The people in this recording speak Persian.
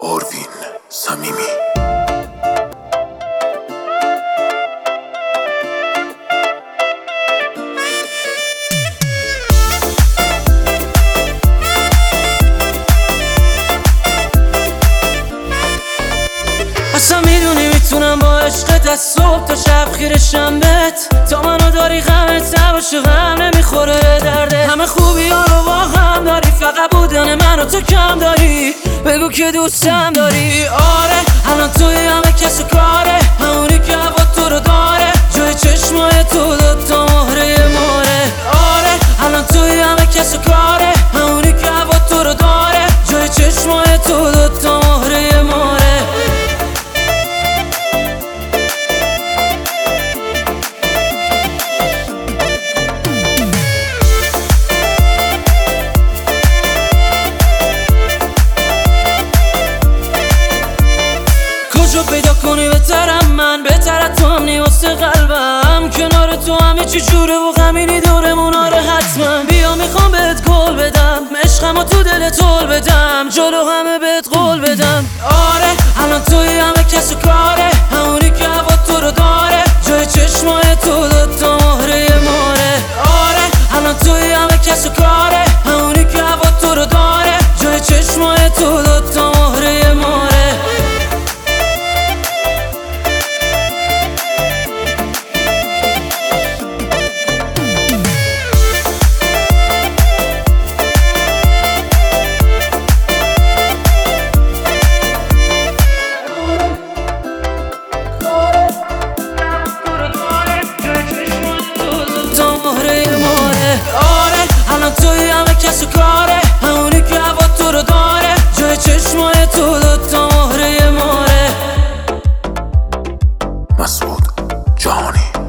آروین صمیمی. اصلا میدونی میتونم با عشقت از صبح تا شب خیرشم بهت، تا منو داری غمت نباشه، غم نمیخوره درده. همه خوبی ها رو با هم داری، فقط بودن منو تو کم داری. بگو که دوستم داری. آره الان توی همه کس و کاره، همونی که هوا تو رو داره، جای چشمای تو دوتا مهره ماره. آره الان توی همه کس و کاره، همونی که هوا تو رو داره، جای چشمای تو دوتا مهره ماره. کجا پیدا کنی بهترم من، بهتر تو همنی واسه قلبم. کنار تو همه چی جوره و غمینی دورمون. آره حتما بیا میخوام بهت گل بدم، عشقمو تو دل طول بدم، جلو همه بهت قول بدم. آره الان توی همه کس و کاره، همونی که هوا تو رو داره، جای چشمای تو دوتا مهره ماره. آره الان توی همه کس و کاره، همونی که هوا تو رو داره، جای چشمای تو دوتا مهره ماره. آره الان توی همه کس و کاره، همونی که هوا تو رو داره، جای چشمای تو دوتا مهره ماره. مسعود جهانی.